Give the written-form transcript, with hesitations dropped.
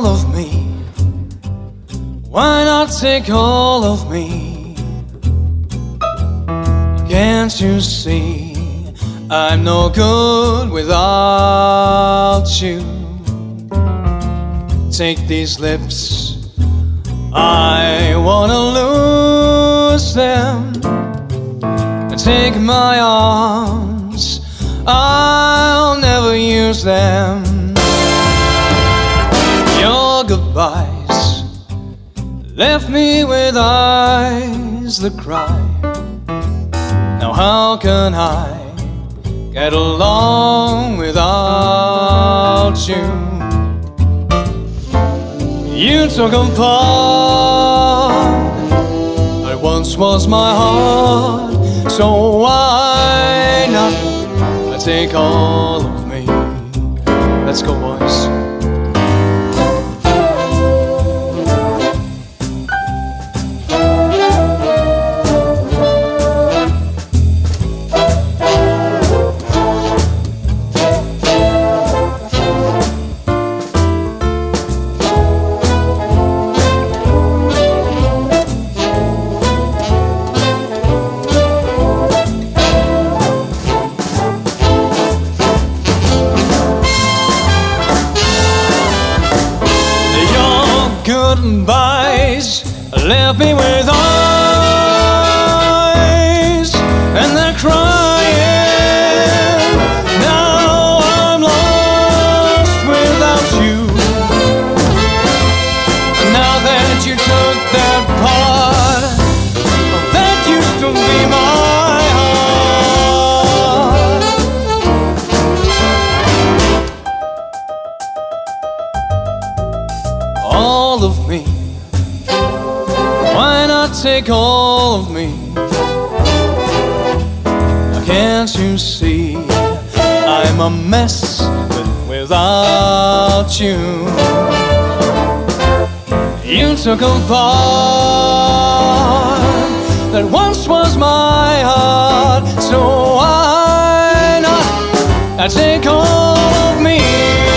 of me? Why not take all of me? Can't you see I'm no good without you? Take these lips, I wanna lose them. Take my arms, I'll never use them. Your goodbyes left me with eyes that cry. Now how can I get along without you? You took apart that once was my heart, so why not take all of me? Let's go, boys. Goodbyes left me with eyes, and they're crying. Now I'm lost without you. Now that you took that part that used to be my heart. All of me, why not take all of me? Can't you see I'm a mess without you? You took a part that once was my heart, so why not take all of me?